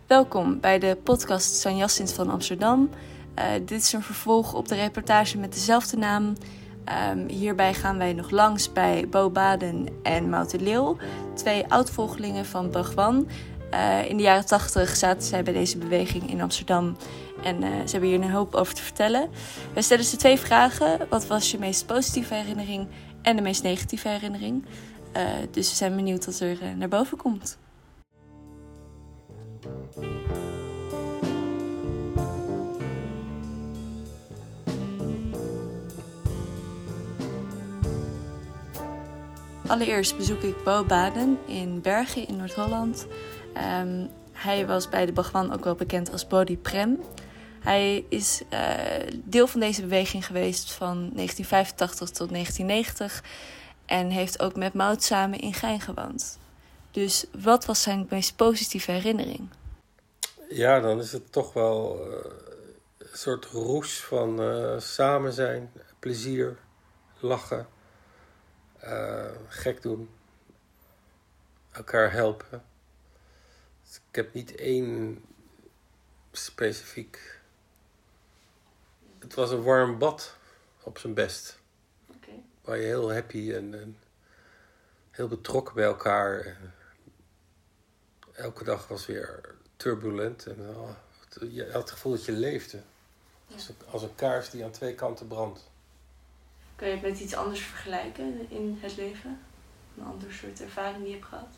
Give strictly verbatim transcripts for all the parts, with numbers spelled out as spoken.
Welkom bij de podcast San Jacint van Amsterdam. Uh, dit is een vervolg op de reportage met dezelfde naam. Um, hierbij gaan wij nog langs bij Bo Baden en Maud de Leeuw, twee oud-volgelingen van Bhagwan. Uh, in de jaren tachtig zaten zij bij deze beweging in Amsterdam en uh, ze hebben hier een hoop over te vertellen. Wij stellen ze twee vragen. Wat was je meest positieve herinnering en de meest negatieve herinnering? Uh, dus we zijn benieuwd wat er uh, naar boven komt. Allereerst bezoek ik Bo Baden in Bergen in Noord-Holland. Um, hij was bij de Bhagwan ook wel bekend als Bodhi Prem. Hij is uh, deel van deze beweging geweest van negentien vijfentachtig tot negentien negentig en heeft ook met Maud samen in Gein gewoond. Dus wat was zijn meest positieve herinnering? Ja, dan is het toch wel uh, een soort roes van uh, samen zijn, plezier, lachen, uh, gek doen, elkaar helpen. Dus ik heb niet één specifiek. Het was een warm bad op zijn best. Okay. Waar je heel happy en, en heel betrokken bij elkaar. Elke dag was weer turbulent en oh, je had het gevoel dat je leefde. Ja. Als, een, als een kaars die aan twee kanten brandt. Kun je het met iets anders vergelijken in het leven? Een ander soort ervaring die je hebt gehad?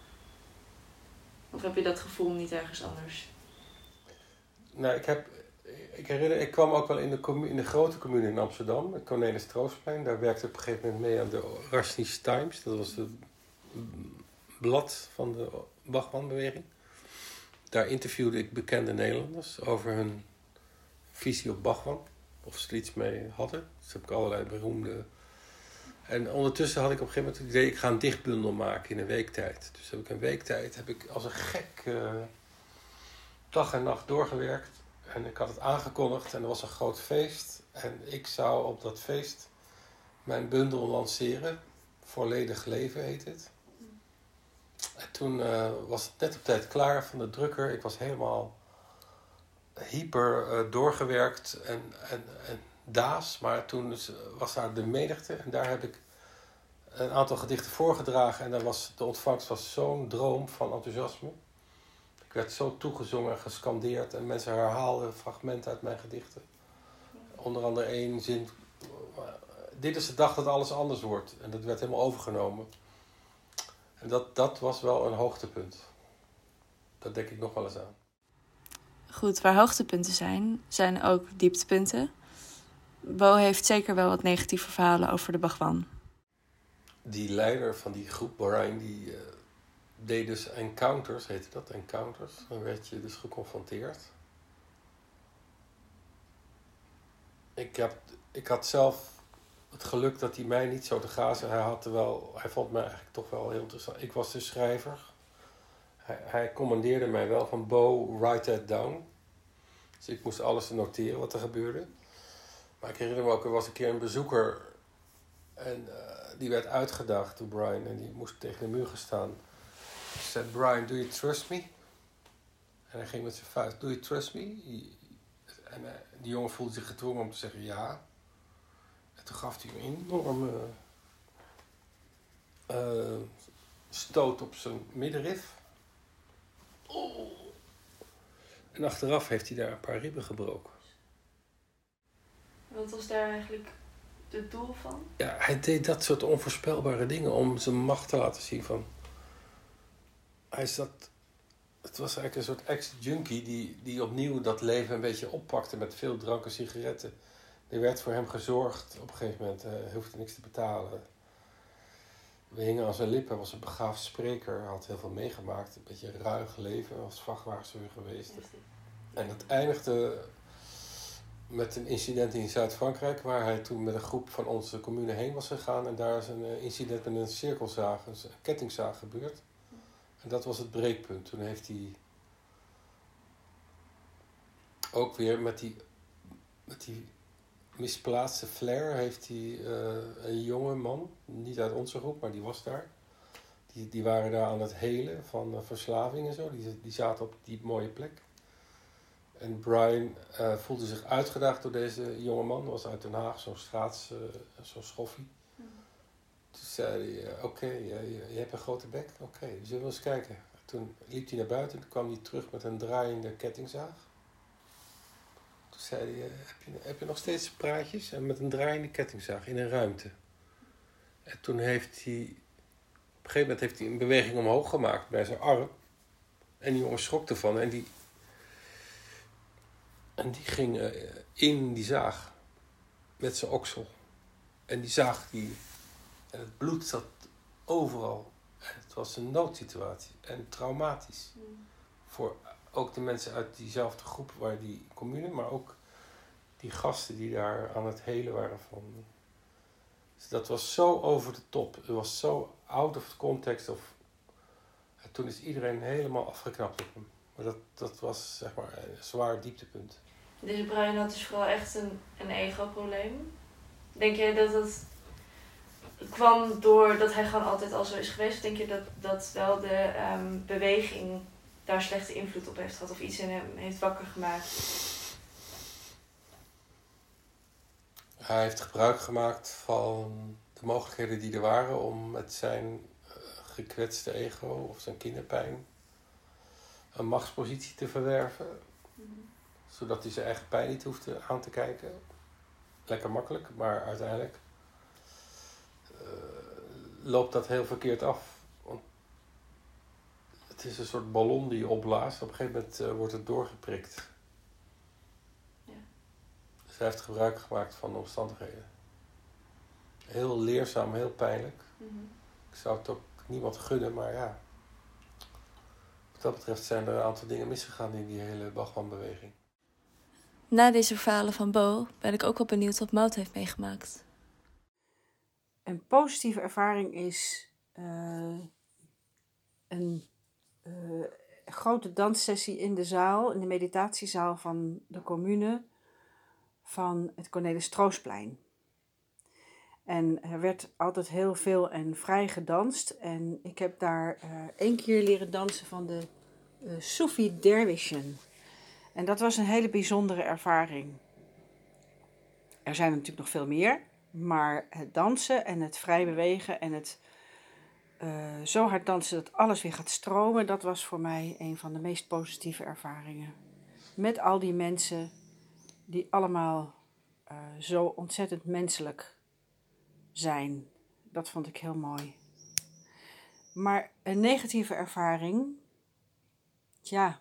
Of heb je dat gevoel niet ergens anders? Nou, ik heb... Ik herinner, ik kwam ook wel in de, commu- in de grote commune in Amsterdam, het Cornelis Troosplein. Daar werkte ik op een gegeven moment mee aan de Rajneesh Times. Dat was het blad van de Bhagwan-beweging. Daar interviewde ik bekende Nederlanders over hun visie op Bhagwan. Of ze er iets mee hadden. Dus heb ik allerlei beroemde... En ondertussen had ik op een gegeven moment het idee, ik ga een dichtbundel maken in een weektijd. Dus heb ik een weektijd, heb ik als een gek uh, dag en nacht doorgewerkt. En ik had het aangekondigd en er was een groot feest. En ik zou op dat feest mijn bundel lanceren. Volledig leven heet het. En toen uh, was het net op tijd klaar van de drukker. Ik was helemaal hyper uh, doorgewerkt en, en, en daas. Maar toen was daar de menigte en daar heb ik een aantal gedichten voorgedragen. En dan was, de ontvangst was zo'n droom van enthousiasme. Ik werd zo toegezongen en gescandeerd en mensen herhaalden fragmenten uit mijn gedichten. Onder andere één zin. Dit is de dag dat alles anders wordt. En dat werd helemaal overgenomen. En dat, dat was wel een hoogtepunt. Dat denk ik nog wel eens aan. Goed, waar hoogtepunten zijn, zijn ook dieptepunten. Bo heeft zeker wel wat negatieve verhalen over de Bhagwan. Die leider van die groep, Brian, die uh, deed dus encounters, heette dat, encounters. Dan werd je dus geconfronteerd. Ik, heb, ik had zelf het geluk dat hij mij niet zo te gazen. Hij had wel, hij vond mij eigenlijk toch wel heel interessant. Ik was de schrijver. Hij, hij commandeerde mij wel van Bo, write that down. Dus ik moest alles noteren wat er gebeurde. Maar ik herinner me ook, er was een keer een bezoeker. En uh, die werd uitgedaagd door Brian. En die moest tegen de muur gaan staan. Ik zei, Brian, do you trust me? En hij ging met zijn vuist, do you trust me? En uh, die jongen voelde zich gedwongen om te zeggen ja. En toen gaf hij een enorme uh, stoot op zijn middenrif. Oh. En achteraf heeft hij daar een paar ribben gebroken. Wat was daar eigenlijk het doel van? Ja, hij deed dat soort onvoorspelbare dingen om zijn macht te laten zien van... Hij zat... Het was eigenlijk een soort ex-junkie die, die opnieuw dat leven een beetje oppakte met veel drank en sigaretten. Er werd voor hem gezorgd op een gegeven moment. Hij hoefde niks te betalen. We hingen aan zijn lippen. Hij was een begaafd spreker. Hij had heel veel meegemaakt. Een beetje ruig leven. Hij was vrachtwagenchauffeur geweest. En het eindigde met een incident in Zuid-Frankrijk, waar hij toen met een groep van onze commune heen was gegaan. En daar is een incident met een cirkelzaag, een kettingzaag gebeurd. En dat was het breekpunt. Toen heeft hij ook weer met die, met die misplaatste flair, heeft hij uh, een jonge man, niet uit onze groep, maar die was daar. Die, die waren daar aan het helen van uh, verslaving en zo. Die, die zaten op die mooie plek. En Brian uh, voelde zich uitgedaagd door deze jongeman. Dat was uit Den Haag, zo'n straats, uh, zo'n schoffie. Mm. Toen zei hij, uh, oké, okay, uh, je, je hebt een grote bek? Oké, okay, zullen we eens kijken. Toen liep hij naar buiten en toen kwam hij terug met een draaiende kettingzaag. Toen zei hij, uh, heb, je, heb je nog steeds praatjes? En met een draaiende kettingzaag in een ruimte. En toen heeft hij, op een gegeven moment heeft hij een beweging omhoog gemaakt bij zijn arm. En die jongen schrok ervan en die... En die ging uh, in die zaag met zijn oksel. En die zaag, die, en het bloed zat overal. En het was een noodsituatie en traumatisch. Mm. Voor ook de mensen uit diezelfde groep waar die commune, maar ook die gasten die daar aan het helen waren van. Dus dat was zo over de top. Het was zo out of context. Of, en toen is iedereen helemaal afgeknapt op hem. Maar dat, dat was zeg maar een zwaar dieptepunt. Deze Brian had dus vooral echt een, een ego-probleem. Denk jij dat het kwam doordat hij gewoon altijd al zo is geweest? Of denk je dat, dat wel de um, beweging daar slechte invloed op heeft gehad? Of iets in hem heeft wakker gemaakt? Hij heeft gebruik gemaakt van de mogelijkheden die er waren om met zijn uh, gekwetste ego of zijn kinderpijn een machtspositie te verwerven. Mm-hmm. Zodat hij zijn eigen pijn niet hoeft aan te kijken. Lekker makkelijk, maar uiteindelijk uh, loopt dat heel verkeerd af. Want het is een soort ballon die je opblaast. Op een gegeven moment uh, wordt het doorgeprikt. Ja. Dus hij heeft gebruik gemaakt van de omstandigheden. Heel leerzaam, heel pijnlijk. Mm-hmm. Ik zou het ook niemand gunnen, maar ja. Wat dat betreft zijn er een aantal dingen misgegaan in die hele Bachman-beweging. Na deze verhalen van Bo ben ik ook wel benieuwd wat Maud heeft meegemaakt. Een positieve ervaring is uh, een uh, grote danssessie in de zaal, in de meditatiezaal van de commune van het Cornelis Troostplein. En er werd altijd heel veel en vrij gedanst. En ik heb daar uh, één keer leren dansen van de uh, Soefi Derwishen. En dat was een hele bijzondere ervaring. Er zijn er natuurlijk nog veel meer. Maar het dansen en het vrij bewegen en het uh, zo hard dansen dat alles weer gaat stromen, dat was voor mij een van de meest positieve ervaringen. Met al die mensen die allemaal uh, zo ontzettend menselijk zijn. Dat vond ik heel mooi. Maar een negatieve ervaring, ja,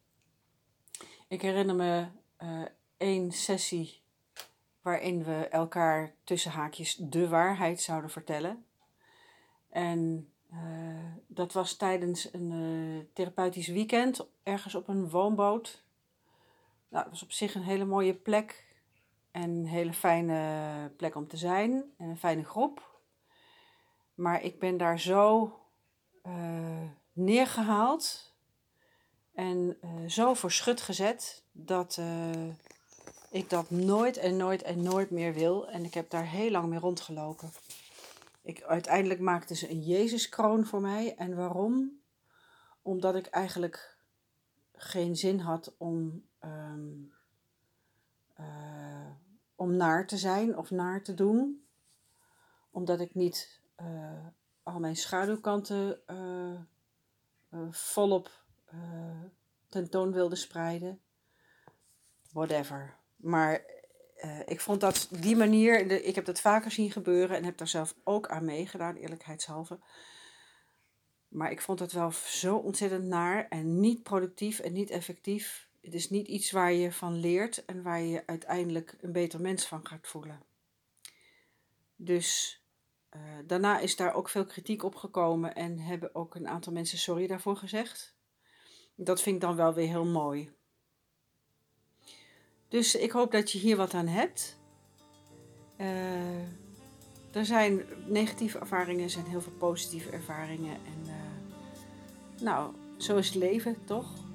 ik herinner me uh, één sessie waarin we elkaar tussen haakjes de waarheid zouden vertellen. En uh, dat was tijdens een uh, therapeutisch weekend, ergens op een woonboot. Nou, het was op zich een hele mooie plek. En een hele fijne plek om te zijn. En een fijne groep. Maar ik ben daar zo uh, neergehaald. En uh, zo voor schut gezet. Dat uh, ik dat nooit en nooit en nooit meer wil. En ik heb daar heel lang mee rondgelopen. Ik, uiteindelijk maakte ze een Jezuskroon voor mij. En waarom? Omdat ik eigenlijk geen zin had om... Um, Uh, om naar te zijn of naar te doen. Omdat ik niet uh, al mijn schaduwkanten uh, uh, volop uh, tentoon wilde spreiden. Whatever. Maar uh, ik vond dat die manier, de, ik heb dat vaker zien gebeuren en heb daar zelf ook aan meegedaan, eerlijkheidshalve. Maar ik vond het wel zo ontzettend naar en niet productief en niet effectief. Het is niet iets waar je van leert en waar je uiteindelijk een beter mens van gaat voelen. Dus uh, daarna is daar ook veel kritiek op gekomen en hebben ook een aantal mensen sorry daarvoor gezegd. Dat vind ik dan wel weer heel mooi. Dus ik hoop dat je hier wat aan hebt. Uh, er zijn negatieve ervaringen, er zijn heel veel positieve ervaringen. En uh, nou, zo is het leven, toch?